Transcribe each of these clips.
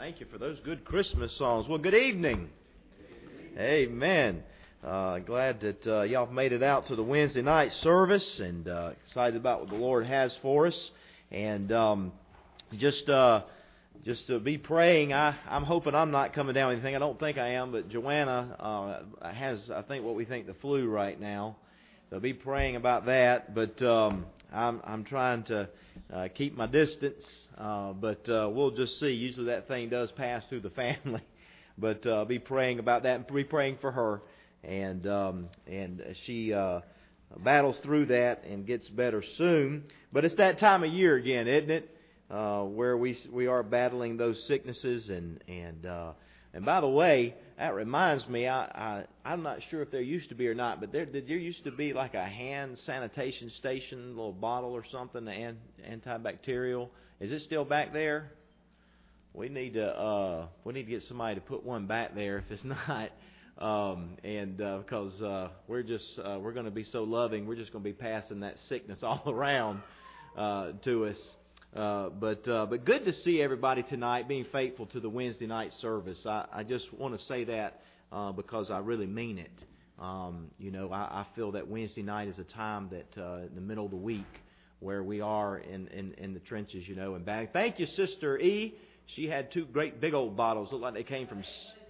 Thank you for those good Christmas songs. Well, good evening. Amen. Glad that y'all made it out to the Wednesday night service, and excited about what the Lord has for us. And just to be praying. I'm hoping I'm not coming down with anything. I don't think I am, but Joanna has, I think, what we think the flu right now. So be praying about that. But I'm trying to keep my distance. But we'll just see. Usually that thing does pass through the family. But be praying about that and be praying for her. And she battles through that and gets better soon. But it's that time of year again, isn't it? Where we are battling those sicknesses. And by the way, that reminds me, I'm not sure if there used to be or not, but there used to be like a hand sanitation station, a little bottle or something, antibacterial. Is it still back there? We need to get somebody to put one back there if it's not. Because we're going to be so loving, we're just going to be passing that sickness all around to us. But good to see everybody tonight being faithful to the Wednesday night service. I just want to say that because I really mean it. I feel that Wednesday night is a time that in the middle of the week where we are in the trenches, and back. Thank you, Sister E. She had two great big old bottles. Looked like they came from...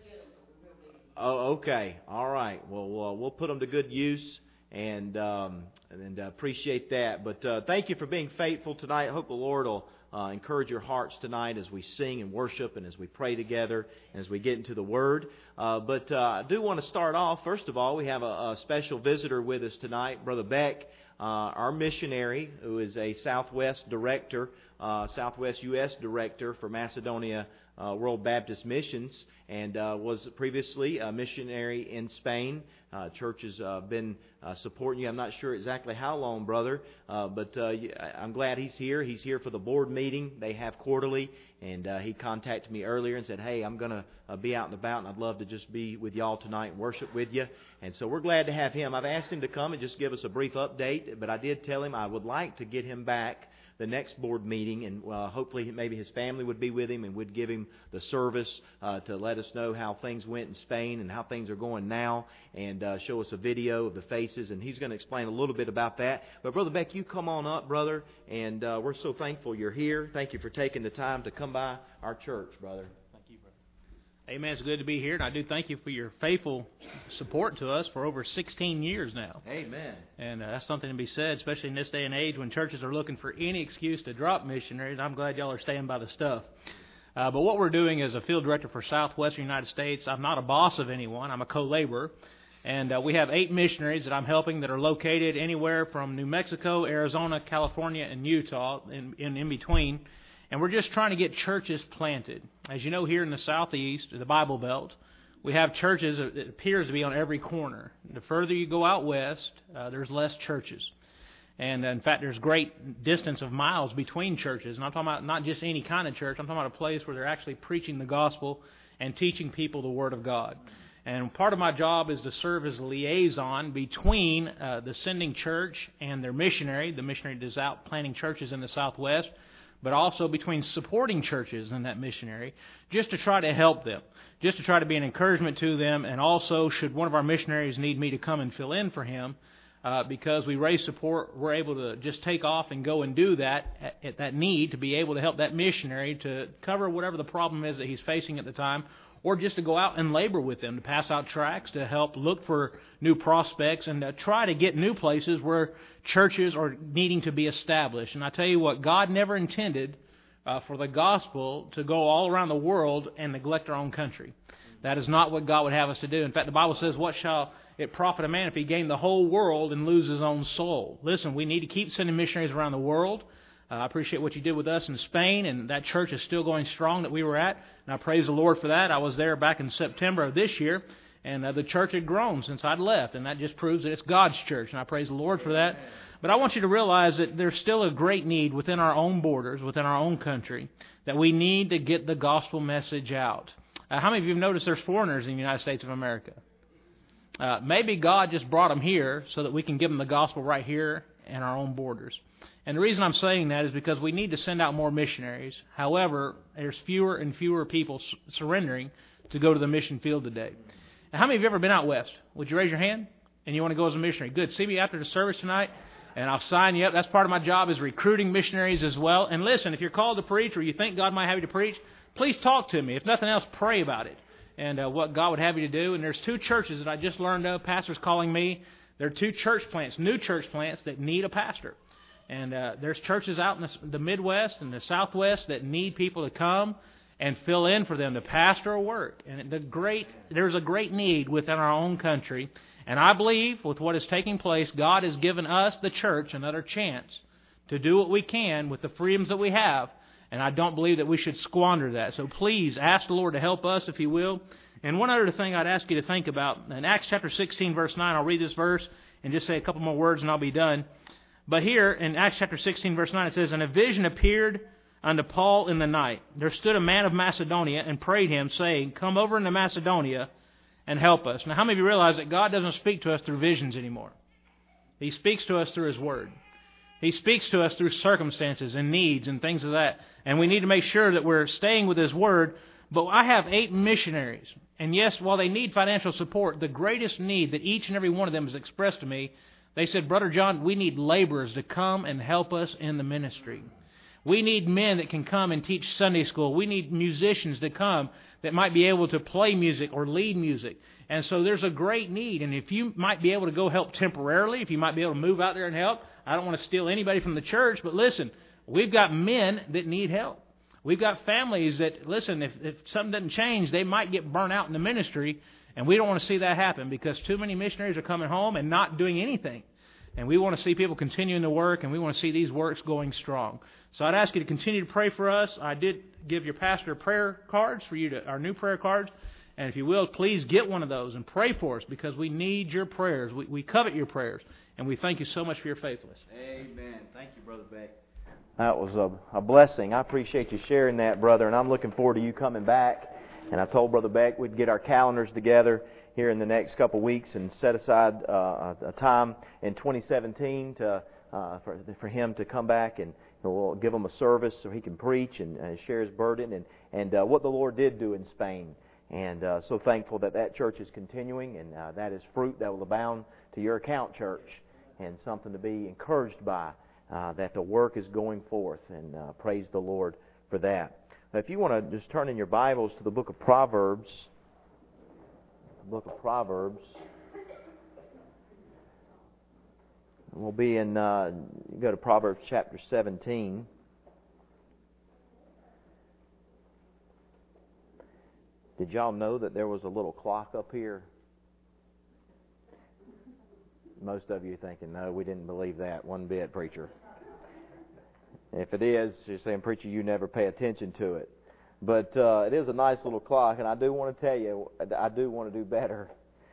Oh, okay. All right. Well, we'll put them to good use. And appreciate that. But thank you for being faithful tonight. I hope the Lord will encourage your hearts tonight as we sing and worship and as we pray together and as we get into the Word. But I do want to start off. First of all, we have a special visitor with us tonight, Brother Beck, our missionary, who is a Southwest director, Southwest U.S. director for Macedonia World Baptist Missions, and was previously a missionary in Spain. Church has been supporting you. I'm not sure exactly how long, brother, but I'm glad he's here. He's here for the board meeting they have quarterly, and he contacted me earlier and said, hey, I'm going to be out and about, and I'd love to just be with y'all tonight and worship with you. And so we're glad to have him. I've asked him to come and just give us a brief update, but I did tell him I would like to get him back the next board meeting, and hopefully maybe his family would be with him and would give him the service to let us know how things went in Spain and how things are going now, and show us a video of the faces, and he's going to explain a little bit about that. But Brother Beck, you come on up, brother, and we're so thankful you're here. Thank you for taking the time to come by our church, brother. Amen. It's good to be here, and I do thank you for your faithful support to us for over 16 years now. Amen. And that's something to be said, especially in this day and age when churches are looking for any excuse to drop missionaries. I'm glad y'all are staying by the stuff. But what we're doing as a field director for Southwestern United States, I'm not a boss of anyone. I'm a co-laborer. And we have 8 missionaries that I'm helping that are located anywhere from New Mexico, Arizona, California, and Utah, in between. And we're just trying to get churches planted. As you know, here in the Southeast, the Bible Belt, we have churches that appears to be on every corner. The further you go out west, there's less churches. And in fact, there's great distance of miles between churches. And I'm talking about not just any kind of church. I'm talking about a place where they're actually preaching the gospel and teaching people the Word of God. And part of my job is to serve as a liaison between the sending church and their missionary. The missionary is out planting churches in the Southwest, but also between supporting churches and that missionary, just to try to help them, just to try to be an encouragement to them, and also should one of our missionaries need me to come and fill in for him, because we raise support, we're able to just take off and go and do that at that need to be able to help that missionary to cover whatever the problem is that he's facing at the time, or just to go out and labor with them, to pass out tracts, to help look for new prospects, and to try to get new places where churches are needing to be established. And I tell you what, God never intended for the gospel to go all around the world and neglect our own country. That is not what God would have us to do. In fact, the Bible says, what shall it profit a man if he gain the whole world and lose his own soul? Listen, we need to keep sending missionaries around the world. I appreciate what you did with us in Spain, and that church is still going strong that we were at, and I praise the Lord for that. I was there back in September of this year, and the church had grown since I'd left, and that just proves that it's God's church, and I praise the Lord for that. But I want you to realize that there's still a great need within our own borders, within our own country, that we need to get the gospel message out. How many of you have noticed there's foreigners in the United States of America? Maybe God just brought them here so that we can give them the gospel right here in our own borders. And the reason I'm saying that is because we need to send out more missionaries. However, there's fewer and fewer people surrendering to go to the mission field today. And how many of you have ever been out west? Would you raise your hand? And you want to go as a missionary? Good. See me after the service tonight, and I'll sign you up. That's part of my job, is recruiting missionaries as well. And listen, if you're called to preach or you think God might have you to preach, please talk to me. If nothing else, pray about it and what God would have you to do. And there's 2 churches that I just learned of. Pastor's calling me. There are 2 church plants, new church plants, that need a pastor. And there's churches out in the Midwest and the Southwest that need people to come and fill in for them to pastor or work. And there's a great need within our own country. And I believe with what is taking place, God has given us, the church, another chance to do what we can with the freedoms that we have. And I don't believe that we should squander that. So please ask the Lord to help us, if He will. And one other thing I'd ask you to think about, in Acts chapter 16, verse 9, I'll read this verse and just say a couple more words and I'll be done. But here in Acts chapter 16, verse 9, it says, "And a vision appeared unto Paul in the night. There stood a man of Macedonia and prayed him, saying, Come over into Macedonia and help us." Now, how many of you realize that God doesn't speak to us through visions anymore? He speaks to us through His Word. He speaks to us through circumstances and needs and things of that. And we need to make sure that we're staying with His Word. But I have 8 missionaries. And yes, while they need financial support, the greatest need that each and every one of them has expressed to me, they said, "Brother John, we need laborers to come and help us in the ministry. We need men that can come and teach Sunday school. We need musicians to come that might be able to play music or lead music." And so there's a great need. And if you might be able to go help temporarily, if you might be able to move out there and help, I don't want to steal anybody from the church, but listen, we've got men that need help. We've got families that, listen, if something doesn't change, they might get burnt out in the ministry. And we don't want to see that happen because too many missionaries are coming home and not doing anything. And we want to see people continuing to work, and we want to see these works going strong. So I'd ask you to continue to pray for us. I did give your pastor prayer cards for you, our new prayer cards. And if you will, please get one of those and pray for us because we need your prayers. We covet your prayers. And we thank you so much for your faithfulness. Amen. Thank you, Brother Beck. That was a blessing. I appreciate you sharing that, brother, and I'm looking forward to you coming back. And I told Brother Beck we'd get our calendars together here in the next couple of weeks and set aside a time in 2017 for him to come back, and we'll give him a service so he can preach and share his burden and what the Lord did do in Spain. And so thankful that church is continuing, and that is fruit that will abound to your account, church, and something to be encouraged by, that the work is going forth, and praise the Lord for that. Now, if you want to just turn in your Bibles to the book of Proverbs, we'll be in, go to Proverbs chapter 17. Did y'all know that there was a little clock up here? Most of you are thinking, no, we didn't believe that one bit, preacher. If it is, you're saying, preacher, you never pay attention to it. But it is a nice little clock, and I do want to tell you, I do want to do better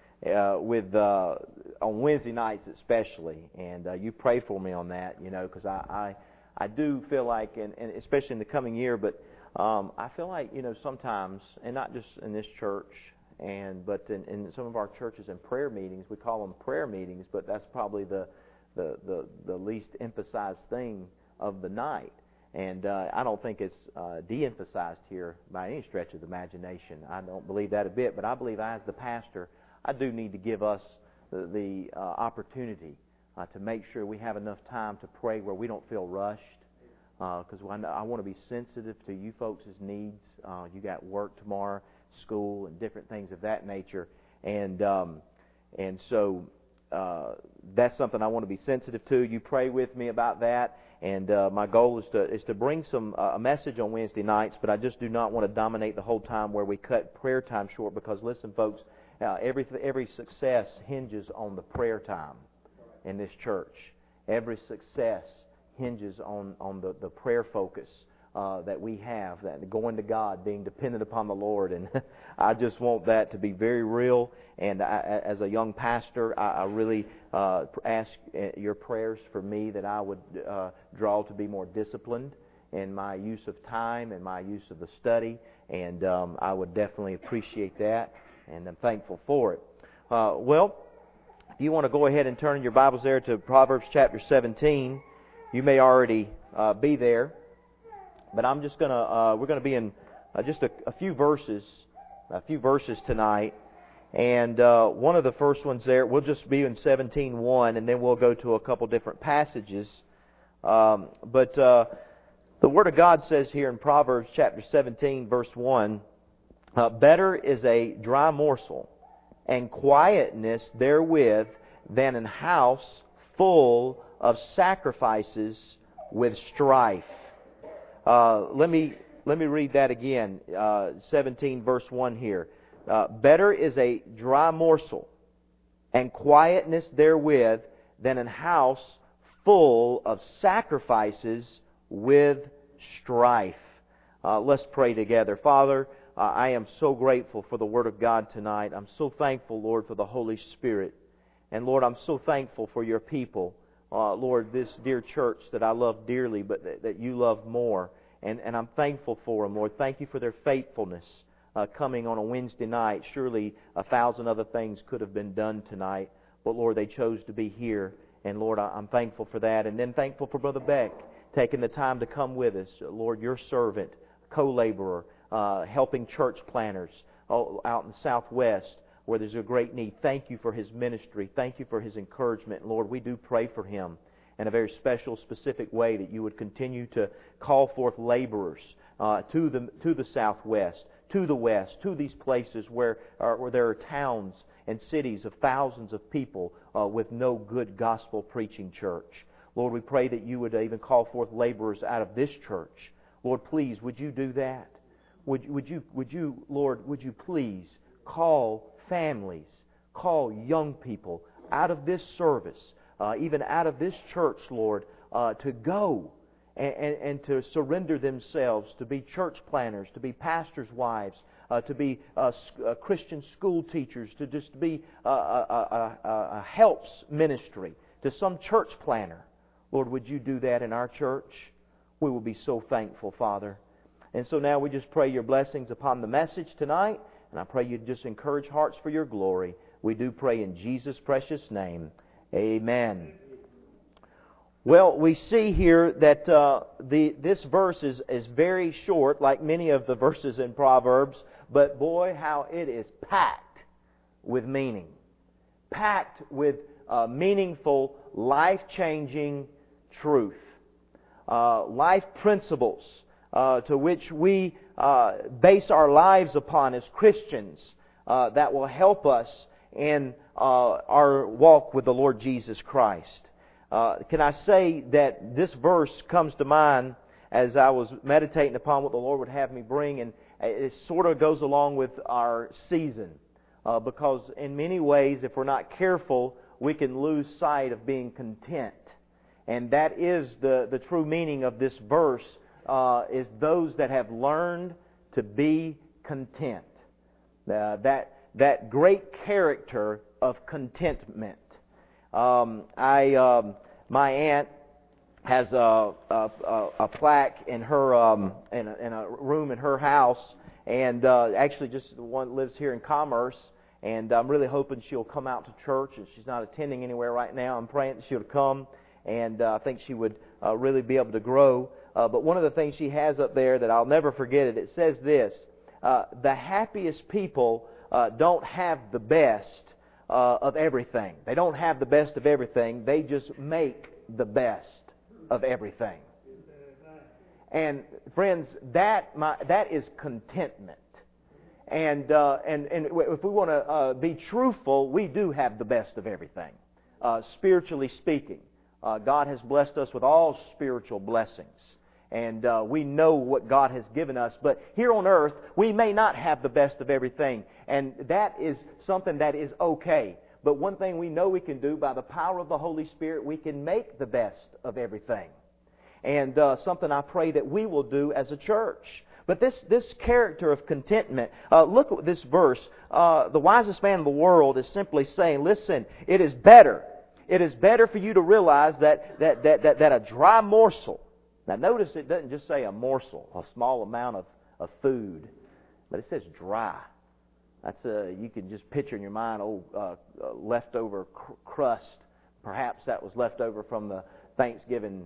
on Wednesday nights especially. And you pray for me on that, because I do feel like, and especially in the coming year, but I feel like, sometimes, and not just in this church, but in some of our churches and prayer meetings, we call them prayer meetings, but that's probably the least emphasized thing of the night. And I don't think it's de-emphasized here by any stretch of the imagination. I don't believe that a bit, but I believe as the pastor, I do need to give us the opportunity to make sure we have enough time to pray where we don't feel rushed, because I want to be sensitive to you folks' needs. You got work tomorrow, school, and different things of that nature, and so that's something I want to be sensitive to. You pray with me about that. And my goal is to bring a message on Wednesday nights, but I just do not want to dominate the whole time where we cut prayer time short, because listen, folks, every success hinges on the prayer time in this church. Every success hinges on the prayer focus that we have, that going to God, being dependent upon the Lord. And I just want that to be very real. And as a young pastor, I really ask your prayers for me that I would draw to be more disciplined in my use of time and my use of the study. And I would definitely appreciate that, and I'm thankful for it. Well, if you want to go ahead and turn your Bibles there to Proverbs chapter 17, You may already be there, but I'm just we're gonna be in just a few verses tonight. And one of the first ones there, we'll just be in 17:1, and then we'll go to a couple different passages. But the Word of God says here in Proverbs chapter 17, verse 1, better is a dry morsel, and quietness therewith, than an house full of sacrifices with strife. Let me read that again. 17, verse 1 here. Better is a dry morsel, and quietness therewith, than an house full of sacrifices with strife. Let's pray together. Father, I am so grateful for the Word of God tonight. I'm so thankful, Lord, for the Holy Spirit. And Lord, I'm so thankful for your people. Lord, this dear church that I love dearly, but that you love more. And I'm thankful for them, Lord. Thank you for their faithfulness coming on a Wednesday night. Surely 1,000 other things could have been done tonight. But Lord, they chose to be here. And Lord, I'm thankful for that. And then thankful for Brother Beck taking the time to come with us. Lord, your servant, co-laborer, helping church planners out in the Southwest where there's a great need. Thank you for his ministry. Thank you for his encouragement. Lord, we do pray for him in a very special, specific way that you would continue to call forth laborers to the Southwest, to the West, to these places where there are towns and cities of thousands of people with no good gospel preaching church. Lord, we pray that you would even call forth laborers out of this church. Lord, please, would you do that? Would you, Lord, would you please call families, call young people out of this service, even out of this church, Lord, to go and to surrender themselves to be church planners, to be pastors' wives, to be Christian school teachers, to just be a helps ministry, to some church planner. Lord, would you do that in our church? We will be so thankful, Father. And so now we just pray your blessings upon the message tonight, and I pray you just encourage hearts for your glory. We do pray in Jesus' precious name. Amen. Well, we see here that this verse is very short, like many of the verses in Proverbs, but boy, how it is packed with meaning. Packed with meaningful, life-changing truth. Life principles to which we base our lives upon as Christians that will help us in our walk with the Lord Jesus Christ. Can I say that this verse comes to mind as I was meditating upon what the Lord would have me bring, and it sort of goes along with our season. Because in many ways, if we're not careful, we can lose sight of being content. And that is the true meaning of this verse, is those that have learned to be content. That great character of contentment. My aunt has a plaque in her in a room in her house, and actually just the one lives here in Commerce. And I'm really hoping she'll come out to church. And she's not attending anywhere right now. I'm praying that she'll come, and I think she would really be able to grow. But one of the things she has up there that I'll never forget it says this: the happiest people don't have the best of everything. They don't have the best of everything. They just make the best of everything. And friends, that is contentment. And if we want to be truthful, we do have the best of everything, spiritually speaking. God has blessed us with all spiritual blessings. And we know what God has given us. But here on earth, we may not have the best of everything. And that is something that is okay. But one thing we know we can do, by the power of the Holy Spirit, we can make the best of everything. And something I pray that we will do as a church. But this character of contentment, look at this verse. The wisest man in the world is simply saying, listen, it is better. It is better for you to realize that a dry morsel. Now notice it doesn't just say a morsel, a small amount of food, but it says dry. That's you can just picture in your mind leftover crust. Perhaps that was left over from the Thanksgiving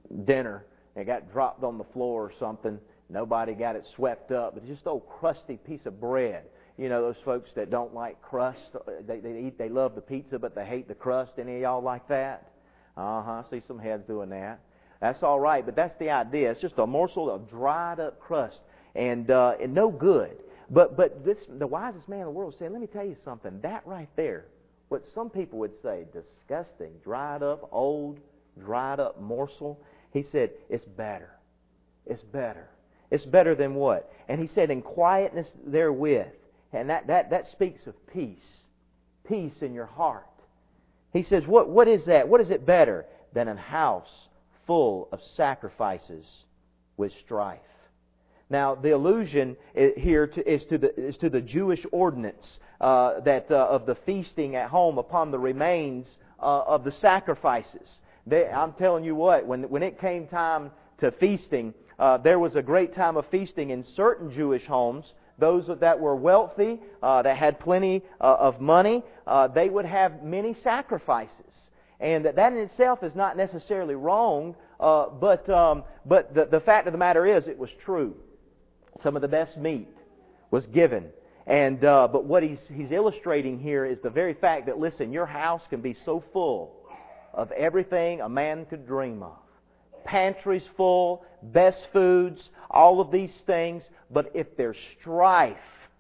dinner. It got dropped on the floor or something. Nobody got it swept up. But it's just an old crusty piece of bread. You know, those folks that don't like crust, they love the pizza, but they hate the crust. Any of y'all like that? I see some heads doing that. That's all right, but that's the idea. It's just a morsel of dried up crust and no good. But the wisest man in the world is saying, let me tell you something. That right there, what some people would say, disgusting, dried up, old, dried up morsel. He said, it's better. It's better. It's better than what? And he said, in quietness therewith. And that speaks of peace. Peace in your heart. He says, what is that? What is it better than a house full of sacrifices with strife? Now, the allusion here is to the Jewish ordinance of the feasting at home upon the remains of the sacrifices. I'm telling you what, when it came time to feasting, there was a great time of feasting in certain Jewish homes. Those that were wealthy, that had plenty of money, they would have many sacrifices. And that in itself is not necessarily wrong, but the fact of the matter is, it was true. Some of the best meat was given. And but what he's illustrating here is the very fact that, listen, your house can be so full of everything a man could dream of. Pantries full, best foods, all of these things. But if there's strife,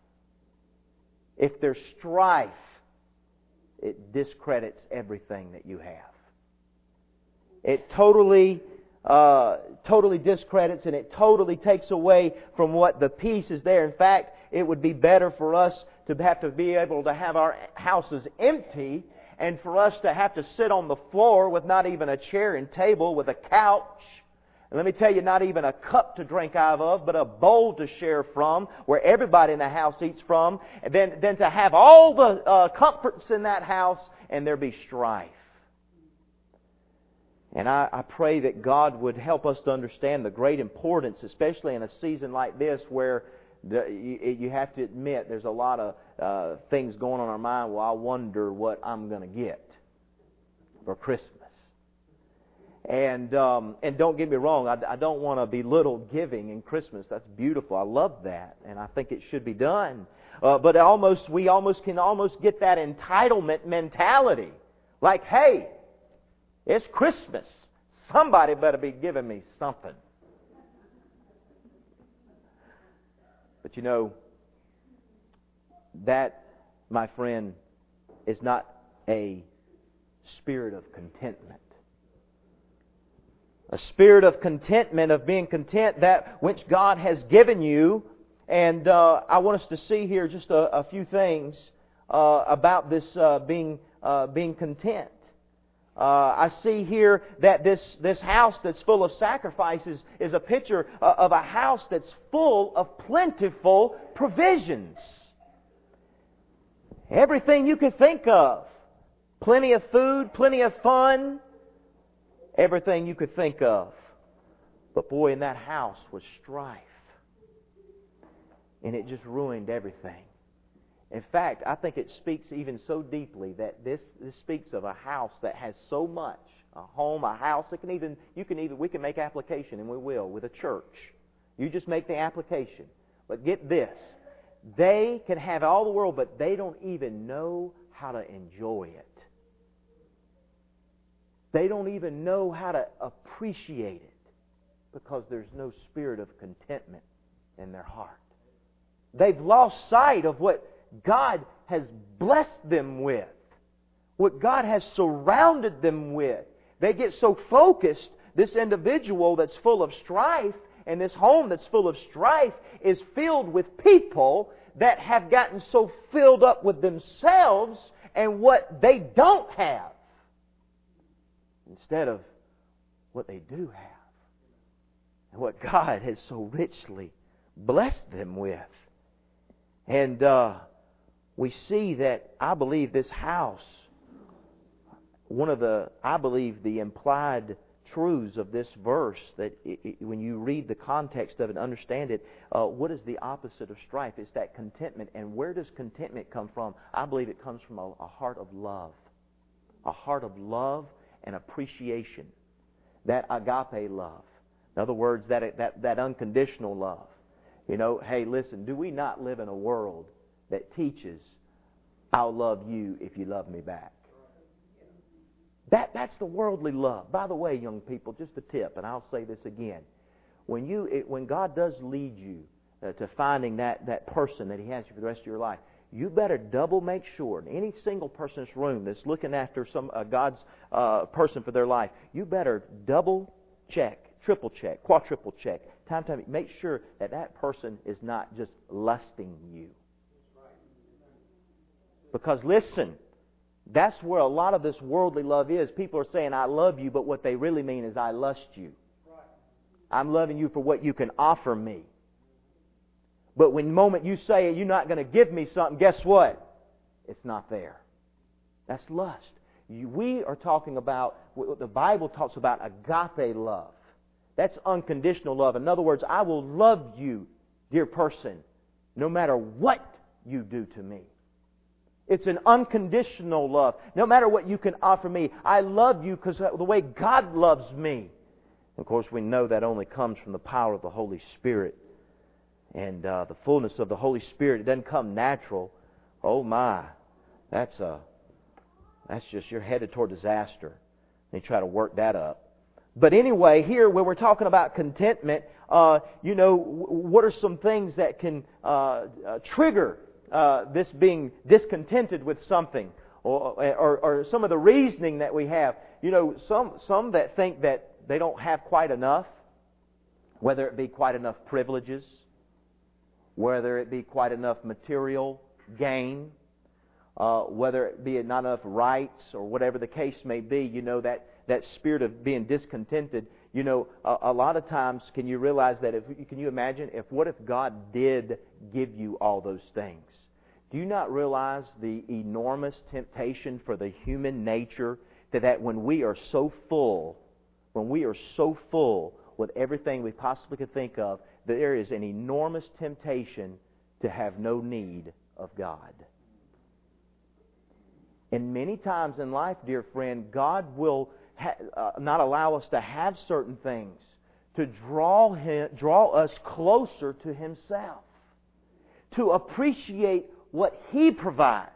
it discredits everything that you have. It totally discredits, and it totally takes away from what the peace is there. In fact, it would be better for us to have to be able to have our houses empty, and for us to have to sit on the floor with not even a chair and table, with a couch. And let me tell you, not even a cup to drink out of, but a bowl to share from, where everybody in the house eats from. And then to have all the comforts in that house, and there be strife. And I pray that God would help us to understand the great importance, especially in a season like this, where you have to admit there's a lot of things going on in our mind. Well, I wonder what I'm going to get for Christmas. And don't get me wrong, I don't want to belittle giving in Christmas. That's beautiful. I love that, and I think it should be done. But we can get that entitlement mentality. Like, hey, it's Christmas. Somebody better be giving me something. But you know, that, my friend, is not a spirit of contentment. A spirit of contentment, of being content that which God has given you. And I want us to see here just a few things about this being content. I see here that this house that's full of sacrifices is a picture of a house that's full of plentiful provisions. Everything you could think of. Plenty of food, plenty of fun. Everything you could think of. But boy, in that house was strife. And it just ruined everything. In fact, I think it speaks even so deeply that this speaks of a house that has so much, a home, a house. We can make application, and we will, with a church. You just make the application. But get this, they can have all the world, but they don't even know how to enjoy it. They don't even know how to appreciate it because there's no spirit of contentment in their heart. They've lost sight of what God has blessed them with, what God has surrounded them with. They get so focused, this individual that's full of strife, and this home that's full of strife is filled with people that have gotten so filled up with themselves and what they don't have, instead of what they do have, and what God has so richly blessed them with. And we see that, I believe, this house, the implied truths of this verse, that when you read the context of it and understand it, what is the opposite of strife? It's that contentment. And where does contentment come from? I believe it comes from a heart of love. A heart of love and appreciation. that agape love. In other words, that unconditional love. You know, hey, listen, do we not live in a world that teaches, I'll love you if you love me back? That's the worldly love. By the way, young people, just a tip, and I'll say this again. When God does lead you to finding that person that He has for the rest of your life, you better double make sure, any single person in this room that's looking after God's person for their life, you better double check, triple check, quadruple check, time, make sure that person is not just lusting you. Because listen, that's where a lot of this worldly love is. People are saying, I love you, but what they really mean is, I lust you. I'm loving you for what you can offer me. But when the moment you say you're not going to give me something, guess what? It's not there. That's lust. We are talking about, what the Bible talks about, agape love. That's unconditional love. In other words, I will love you, dear person, no matter what you do to me. It's an unconditional love. No matter what you can offer me, I love you because of the way God loves me. Of course, we know that only comes from the power of the Holy Spirit. And the fullness of the Holy Spirit, it doesn't come natural. Oh my, that's just, you're headed toward disaster. And you try to work that up. But anyway, here where we're talking about contentment, what are some things that can trigger this being discontented with something, or some of the reasoning that we have? You know, some that think that they don't have quite enough, whether it be quite enough privileges, whether it be quite enough material gain, whether it be not enough rights, or whatever the case may be. You know, that spirit of being discontented. You know, a lot of times, can you realize that? Can you imagine what if God did give you all those things? Do you not realize the enormous temptation for the human nature that when we are so full with everything we possibly could think of, that there is an enormous temptation to have no need of God? And many times in life, dear friend, God will not allow us to have certain things to draw us closer to Himself, to appreciate what He provides,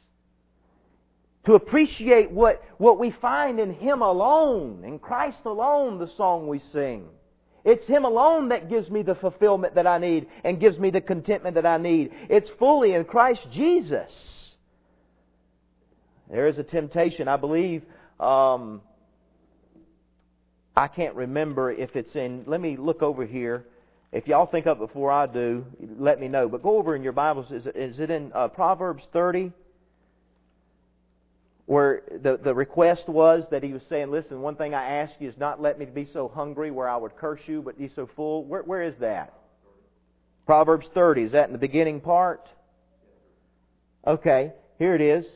to appreciate what we find in Him alone, in Christ alone, the song we sing. It's Him alone that gives me the fulfillment that I need and gives me the contentment that I need. It's fully in Christ Jesus. There is a temptation, I believe. I can't remember if it's in... Let me look over here. If y'all think of it before I do, let me know. But go over in your Bibles. Is it in Proverbs 30? Where the request was that he was saying, listen, one thing I ask you is not let me be so hungry where I would curse you, but be so full. Where is that? Proverbs 30. Is that in the beginning part? Okay, here it is.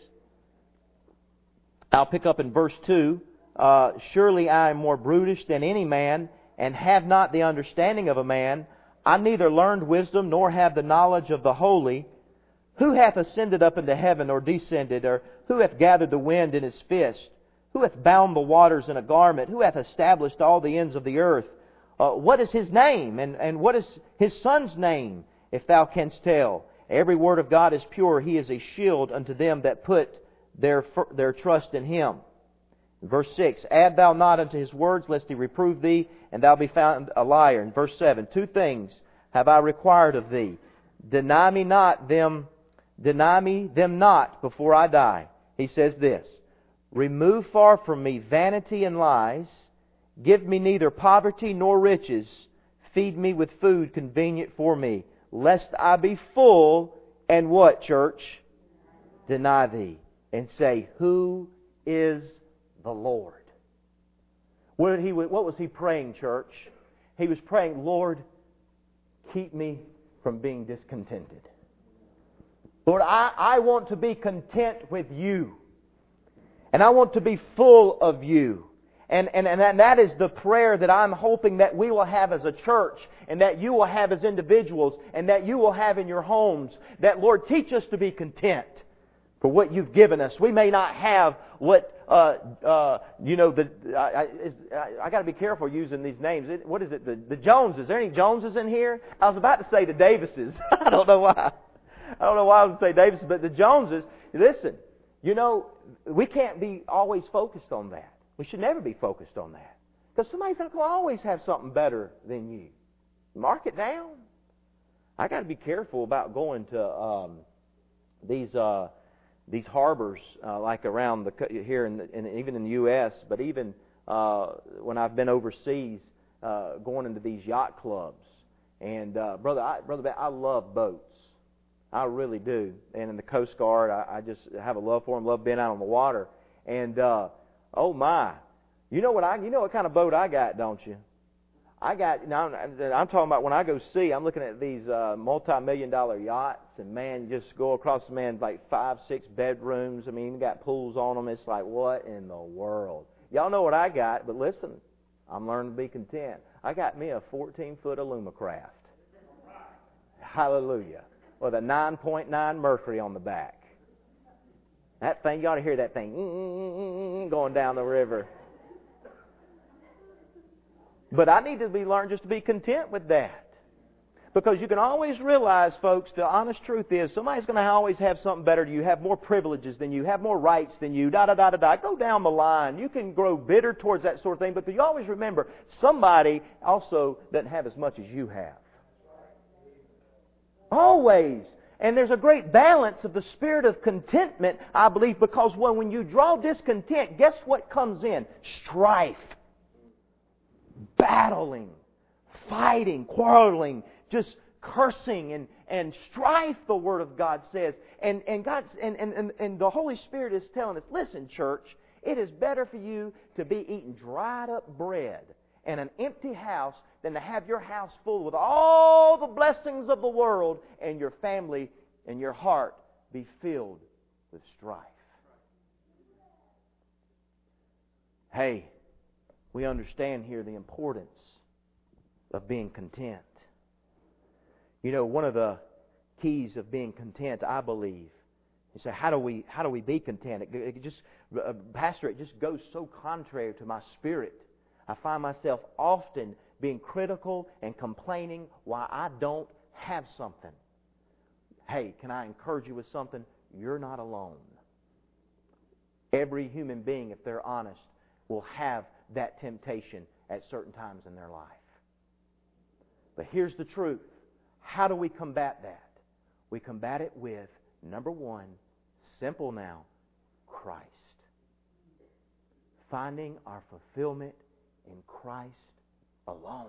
I'll pick up in verse 2. Surely I am more brutish than any man, and have not the understanding of a man. I neither learned wisdom, nor have the knowledge of the holy. Who hath ascended up into heaven, or descended? Or who hath gathered the wind in his fist? Who hath bound the waters in a garment? Who hath established all the ends of the earth? What is His name? And what is His Son's name, if thou canst tell? Every word of God is pure. He is a shield unto them that put their trust in Him. Verse 6, add thou not unto His words, lest He reprove thee, and thou be found a liar. In verse 7, 2 things have I required of thee. Deny me them not before I die. He says this, remove far from me vanity and lies. Give me neither poverty nor riches. Feed me with food convenient for me, lest I be full, and what, church? Deny thee, and say, who is the Lord? What was he praying, church? He was praying, Lord, keep me from being discontented. Lord, I want to be content with You. And I want to be full of You. And that is the prayer that I'm hoping that we will have as a church, and that you will have as individuals, and that you will have in your homes. That, Lord, teach us to be content. for what You've given us. We may not have what, I got to be careful using these names. What is it? The Joneses. Is there any Joneses in here? I was about to say the Davises. I don't know why. I was going to say Davises, but the Joneses, listen, we can't be always focused on that. We should never be focused on that. Because somebody's going to always have something better than you. Mark it down. I got to be careful about going to these harbors like around here even in the U.S. But even when I've been overseas, going into these yacht clubs. And brother, I love boats. I really do. And in the Coast Guard, I just have a love for them. Love being out on the water. And oh my, you know what kind of boat I got, don't you? I'm talking about when I go see. I'm looking at these multi-million-dollar yachts, and man, you just go across, like 5, 6 bedrooms. I mean, even got pools on them. It's like, what in the world? Y'all know what I got, but listen, I'm learning to be content. I got me a 14-foot Alumacraft. Hallelujah. With a 9.9 Mercury on the back. That thing, you ought to hear that thing going down the river. But I need to learn just to be content with that. Because you can always realize, folks, the honest truth is somebody's going to always have something better than you, have more privileges than you, have more rights than you, da-da-da-da-da. Go down the line. You can grow bitter towards that sort of thing, but you always remember somebody also doesn't have as much as you have. Always. And there's a great balance of the spirit of contentment, I believe, because when you draw discontent, guess what comes in? Strife. Battling. Fighting. Quarreling. Just cursing and strife, the Word of God says. And the Holy Spirit is telling us, listen, church, it is better for you to be eating dried up bread and an empty house than to have your house full with all the blessings of the world and your family and your heart be filled with strife. Hey, we understand here the importance of being content. One of the keys of being content, I believe, you say, how do we be content? Pastor, it just goes so contrary to my spirit. I find myself often being critical and complaining why I don't have something. Hey, can I encourage you with something? You're not alone. Every human being, if they're honest, will have that temptation at certain times in their life. But here's the truth. How do we combat that? We combat it with, number one, simple now, Christ. Finding our fulfillment in Christ alone.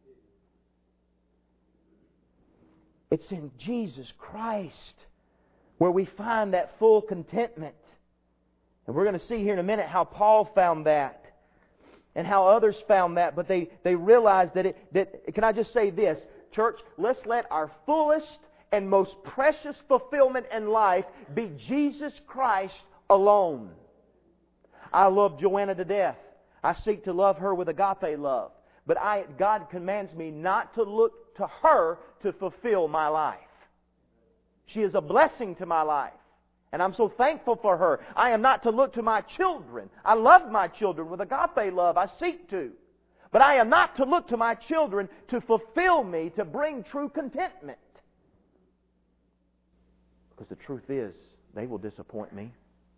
It's in Jesus Christ where we find that full contentment. And we're going to see here in a minute how Paul found that and how others found that, but they realized can I just say this, church, let's let our fullest and most precious fulfillment in life be Jesus Christ alone. I love Joanna to death. I seek to love her with agape love. But God commands me not to look to her to fulfill my life. She is a blessing to my life. And I'm so thankful for her. I am not to look to my children. I love my children with agape love. I seek to. But I am not to look to my children to fulfill me, to bring true contentment. Because the truth is, they will disappoint me.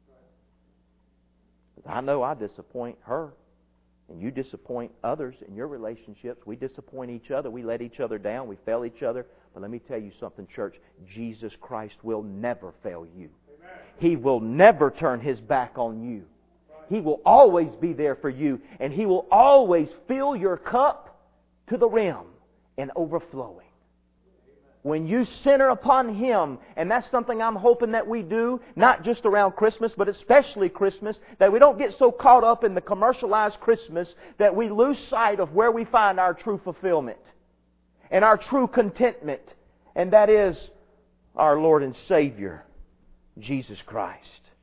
I know I disappoint her. And you disappoint others in your relationships. We disappoint each other. We let each other down. We fail each other. But let me tell you something, church. Jesus Christ will never fail you. Amen. He will never turn His back on you. He will always be there for you. And He will always fill your cup to the rim and overflowing. When you center upon Him, and that's something I'm hoping that we do, not just around Christmas, but especially Christmas, that we don't get so caught up in the commercialized Christmas that we lose sight of where we find our true fulfillment and our true contentment, and that is our Lord and Savior, Jesus Christ.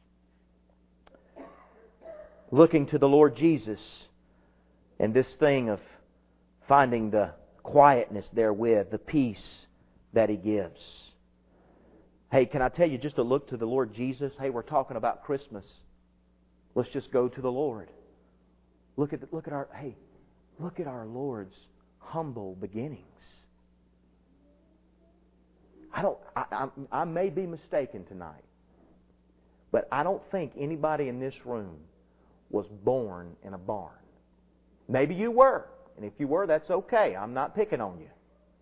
Looking to the Lord Jesus and this thing of finding the quietness therewith, the peace that He gives. Hey, can I tell you just to look to the Lord Jesus? Hey, we're talking about Christmas. Let's just go to the Lord. Look at our Lord's humble beginnings. I may be mistaken tonight, but I don't think anybody in this room was born in a barn. Maybe you were, and if you were, that's okay. I'm not picking on you.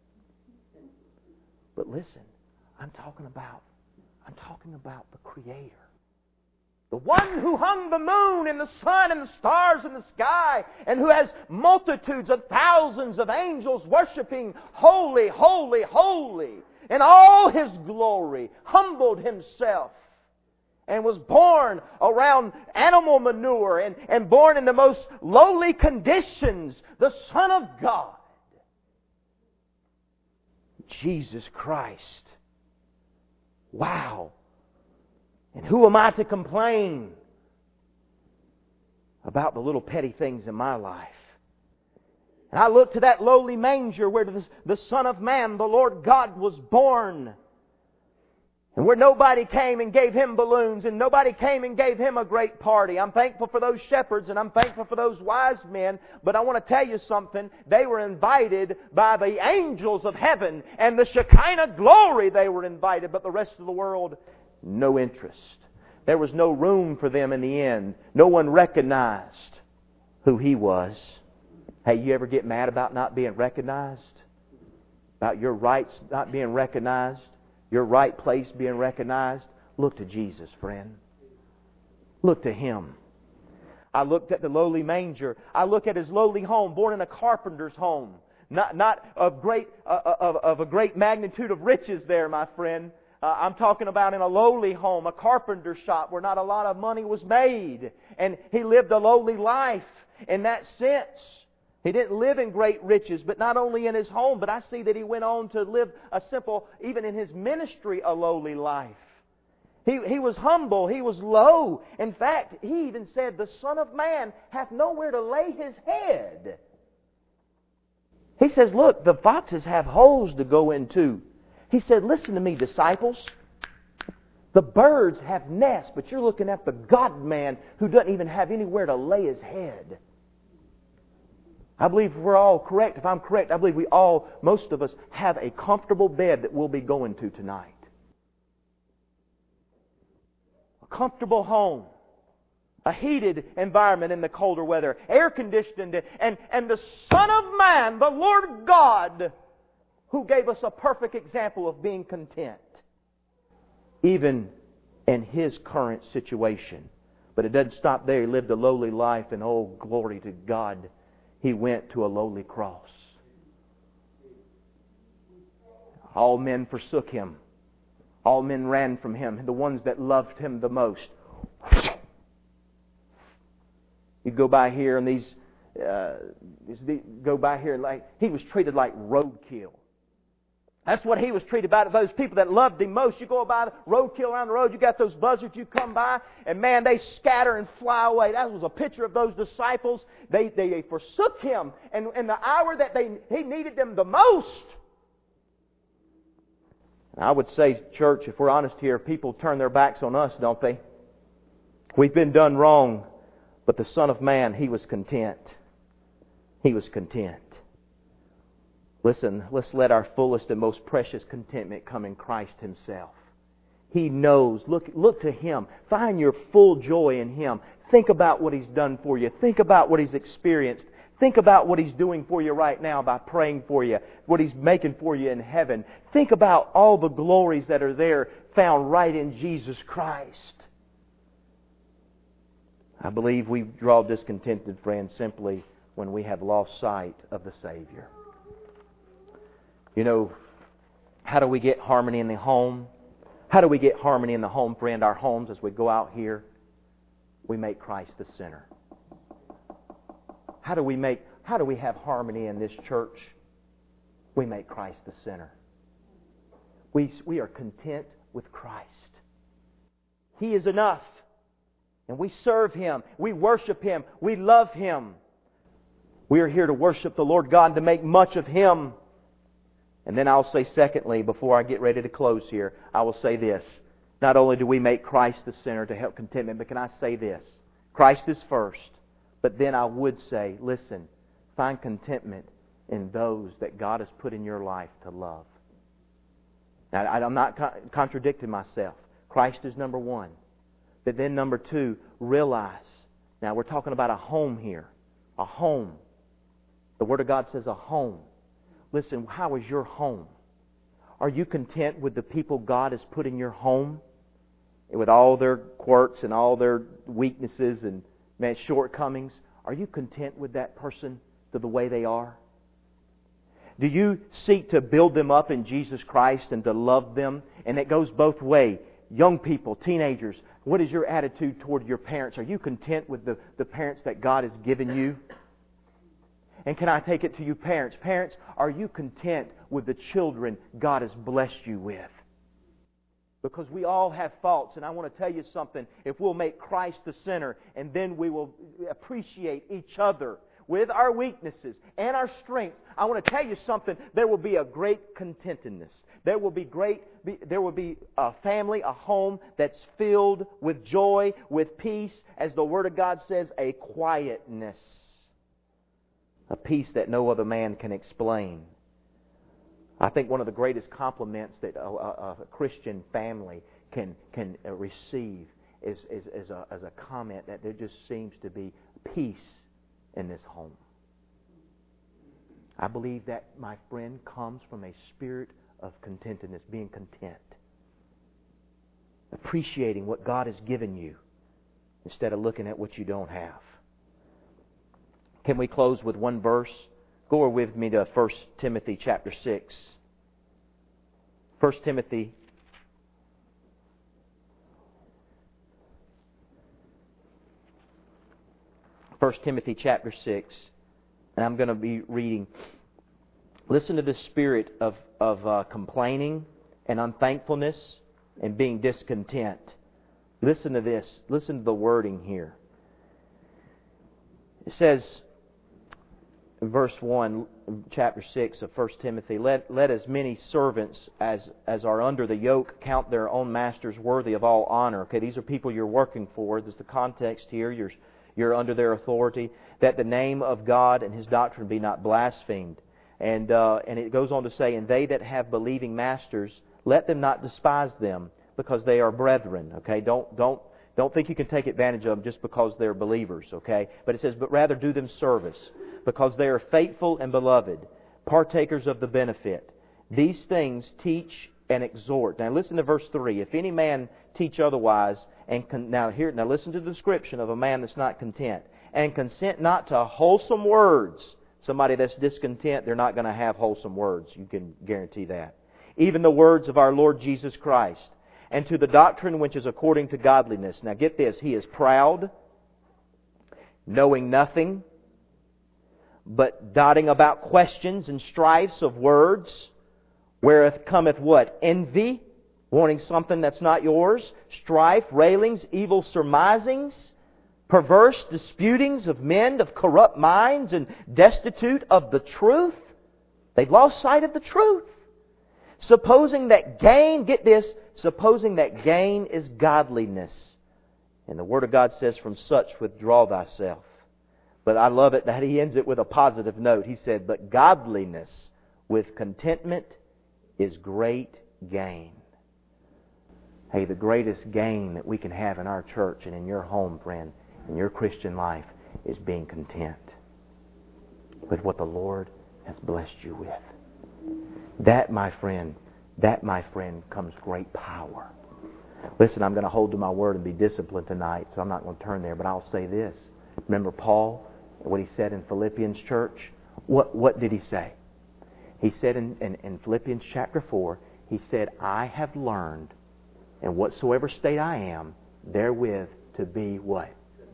But listen, I'm talking about the Creator. The one who hung the moon and the sun and the stars in the sky, and who has multitudes of thousands of angels worshiping, holy, holy, holy, in all His glory, humbled Himself and was born around animal manure and born in the most lowly conditions, the Son of God, Jesus Christ. Wow! And who am I to complain about the little petty things in my life? And I look to that lowly manger where the Son of Man, the Lord God, was born. And where nobody came and gave Him balloons, and nobody came and gave Him a great party. I'm thankful for those shepherds, and I'm thankful for those wise men. But I want to tell you something. They were invited by the angels of heaven, and the Shekinah glory they were invited. But the rest of the world, no interest. There was no room for them in the end. No one recognized who He was. Hey, you ever get mad about not being recognized? About your rights not being recognized? Your right place being recognized? Look to Jesus, friend. Look to Him. I looked at the lowly manger. I look at His lowly home, born in a carpenter's home. Not of a great magnitude of riches there, my friend. I'm talking about in a lowly home, a carpenter shop where not a lot of money was made. And He lived a lowly life in that sense. He didn't live in great riches, but not only in His home, but I see that He went on to live a simple, even in His ministry, a lowly life. He was humble. He was low. In fact, He even said, the Son of Man hath nowhere to lay His head. He says, look, the foxes have holes to go into. He said, listen to me, disciples. The birds have nests, but you're looking at the God-man who doesn't even have anywhere to lay His head. I believe if we're all correct, if I'm correct, I believe most of us have a comfortable bed that we'll be going to tonight. A comfortable home. A heated environment in the colder weather. Air conditioned. And the Son of Man, the Lord God, who gave us a perfect example of being content. Even in His current situation. But it doesn't stop there. He lived a lowly life, and oh, glory to God, He went to a lowly cross. All men forsook Him. All men ran from Him. The ones that loved Him the most. You go by here and go by here like He was treated like roadkill. That's what He was treated by. Those people that loved Him most. You go by the roadkill around the road, you got those buzzards you come by, and man, they scatter and fly away. That was a picture of those disciples. They forsook Him, and in the hour that He needed them the most. I would say, church, if we're honest here, people turn their backs on us, don't they? We've been done wrong, but the Son of Man, He was content. He was content. Listen, let's let our fullest and most precious contentment come in Christ Himself. He knows. Look to Him. Find your full joy in Him. Think about what He's done for you. Think about what He's experienced. Think about what He's doing for you right now by praying for you. What He's making for you in heaven. Think about all the glories that are there found right in Jesus Christ. I believe we draw discontented, friends, simply when we have lost sight of the Savior. You know, how do we get harmony in the home? How do we get harmony in the home, friend? Our homes, as we go out here, we make Christ the center. How do we have harmony in this church? We make Christ the center. We are content with Christ. He is enough. And we serve Him. We worship Him. We love Him. We are here to worship the Lord God and to make much of Him. And then I'll say secondly, before I get ready to close here, I will say this. Not only do we make Christ the center to help contentment, but can I say this? Christ is first. But then I would say, listen, find contentment in those that God has put in your life to love. Now, I'm not contradicting myself. Christ is number one. But then number two, realize. Now, we're talking about a home here. A home. The Word of God says a home. Listen, how is your home? Are you content with the people God has put in your home? With all their quirks and all their weaknesses and shortcomings? Are you content with that person to the way they are? Do you seek to build them up in Jesus Christ and to love them? And it goes both ways. Young people, teenagers, what is your attitude toward your parents? Are you content with the parents that God has given you? And can I take it to you parents? Parents, are you content with the children God has blessed you with? Because we all have faults, and I want to tell you something. If we'll make Christ the center, and then we will appreciate each other with our weaknesses and our strengths, I want to tell you something. There will be a great contentedness. There will be a family, a home that's filled with joy, with peace, as the Word of God says, a quietness. A peace that no other man can explain. I think one of the greatest compliments that a Christian family can receive is a comment that there just seems to be peace in this home. I believe that, my friend, comes from a spirit of contentedness, being content. Appreciating what God has given you instead of looking at what you don't have. Can we close with one verse? Go with me to 1 Timothy chapter 6. 1 Timothy chapter 6. And I'm going to be reading. Listen to the spirit of complaining and unthankfulness and being discontent. Listen to this. Listen to the wording here. It says, in verse 1, chapter 6 of 1 Timothy, let as many servants as are under the yoke count their own masters worthy of all honor. Okay, these are people you're working for. This is the context here. You're under their authority. That the name of God and His doctrine be not blasphemed. And it goes on to say, and they that have believing masters, let them not despise them, because they are brethren. Okay, don't think you can take advantage of them just because they're believers, okay? But it says, but rather do them service, because they are faithful and beloved, partakers of the benefit. These things teach and exhort. Now listen to verse 3. If any man teach otherwise, now listen to the description of a man that's not content. And consent not to wholesome words. Somebody that's discontent, they're not going to have wholesome words. You can guarantee that. Even the words of our Lord Jesus Christ. And to the doctrine which is according to godliness. Now get this, he is proud, knowing nothing, but dotting about questions and strifes of words, whereth cometh what? Envy, wanting something that's not yours, strife, railings, evil surmisings, perverse disputings of men of corrupt minds and destitute of the truth. They've lost sight of the truth. Supposing that gain, get this, supposing that gain is godliness. And the Word of God says, from such withdraw thyself. But I love it that he ends it with a positive note. He said, but godliness with contentment is great gain. Hey, the greatest gain that we can have in our church and in your home, friend, in your Christian life, is being content with what the Lord has blessed you with. That, my friend, comes great power. Listen, I'm going to hold to my word and be disciplined tonight, so I'm not going to turn there, but I'll say this. Remember Paul, what he said in Philippians church? What did he say? He said in Philippians chapter 4, he said, I have learned, in whatsoever state I am, therewith to be what?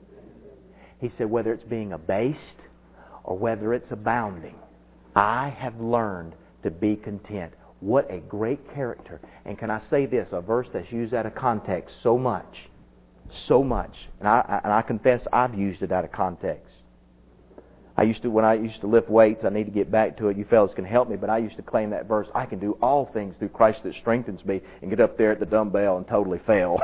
He said, whether it's being abased or whether it's abounding, I have learned to be content. What a great character. And can I say this, a verse that's used out of context so much, and I confess I've used it out of context. When I used to lift weights, I need to get back to it. You fellas can help me, but I used to claim that verse, I can do all things through Christ that strengthens me, and get up there at the dumbbell and totally fail.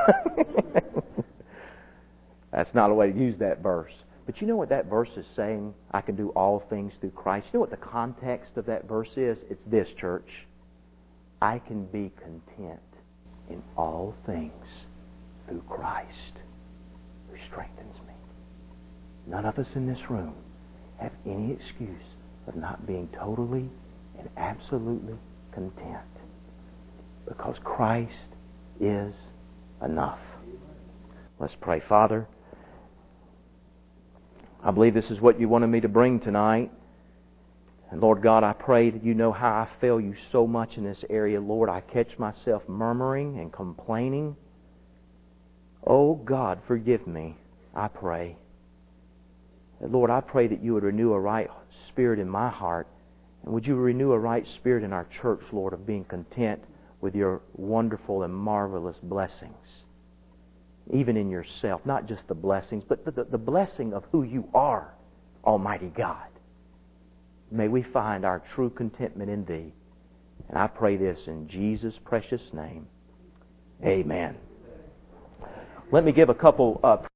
That's not a way to use that verse. But you know what that verse is saying? I can do all things through Christ. You know what the context of that verse is? It's this, church. I can be content in all things through Christ who strengthens me. None of us in this room have any excuse of not being totally and absolutely content, because Christ is enough. Let's pray. Father, I believe this is what you wanted me to bring tonight. And Lord God, I pray that you know how I fail you so much in this area. Lord, I catch myself murmuring and complaining. Oh God, forgive me, I pray. Lord, I pray that you would renew a right spirit in my heart. And would you renew a right spirit in our church, Lord, of being content with your wonderful and marvelous blessings. Even in yourself, not just the blessings, but the blessing of who you are, Almighty God. May we find our true contentment in Thee. And I pray this in Jesus' precious name. Amen. Let me give a couple